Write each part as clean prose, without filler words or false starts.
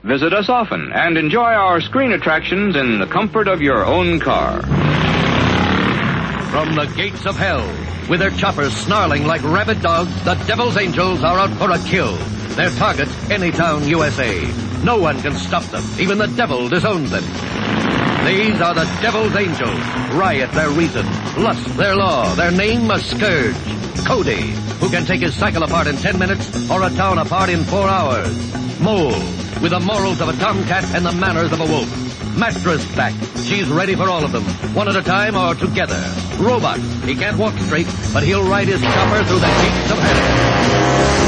Visit us often and enjoy our screen attractions in the comfort of your own car. From the gates of hell, with their choppers snarling like rabid dogs, the Devil's Angels are out for a kill. Their target, Anytown, USA. No one can stop them. Even the devil disowns them. These are the Devil's Angels. Riot their reason. Lust their law. Their name a scourge. Cody, who can take his cycle apart in 10 minutes or a town apart in 4 hours. Mole, with the morals of a tomcat and the manners of a wolf. Mattress back. She's ready for all of them, one at a time or together. Robot, he can't walk straight, but he'll ride his chopper through the gates of hell.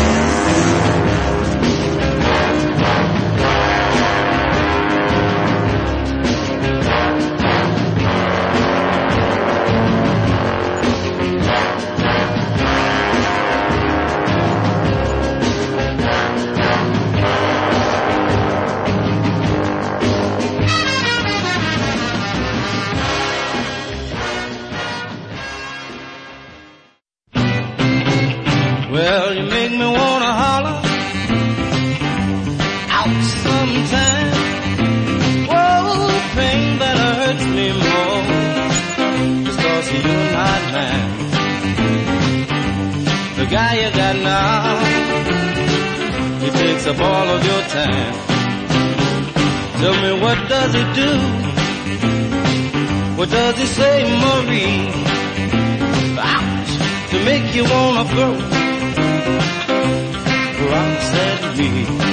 Well, you make me wanna holler out sometime. Whoa, pain that hurts me more just 'cause you're not mine. The guy you got now, he takes up all of your time. Tell me, what does he do? What does he say, Marie? Ouch, to make you wanna throw rocks at me.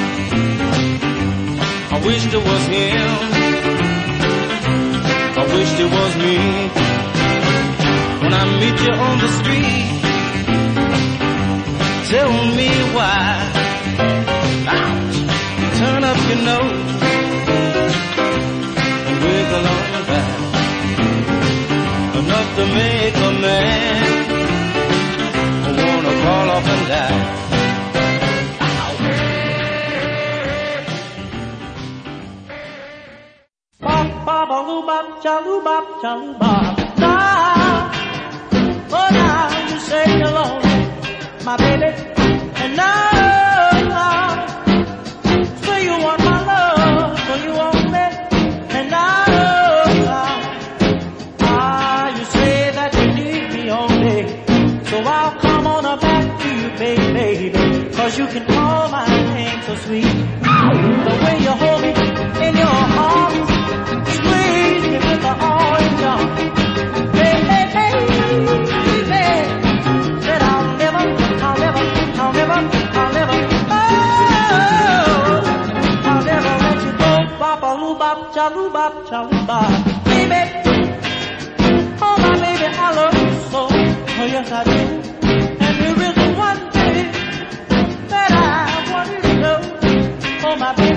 I wished it was him. I wished it was me. When I meet you on the street, tell me why. Ouch, you turn up your nose and wiggle on your back. Enough to make a man wanna crawl off and die. Bop, jaloo-bop, jaloo-bop. Now, oh now you say you're lonely, my baby, and now, so you want my love, so you want me, and now, you say that you need me only, so I'll come on back to you, baby, 'cause you can call my name so sweet, the way you hold me in your arms. With the orange on. Hey, hey, hey, baby. Said I'll never, oh, I'll never let you go. Bop-a-loo-bop, jaloo-bop, jaloo-bop. Baby, oh my baby, I love you so. Oh yes I do. And there is one thing that I want you to know. Oh my baby.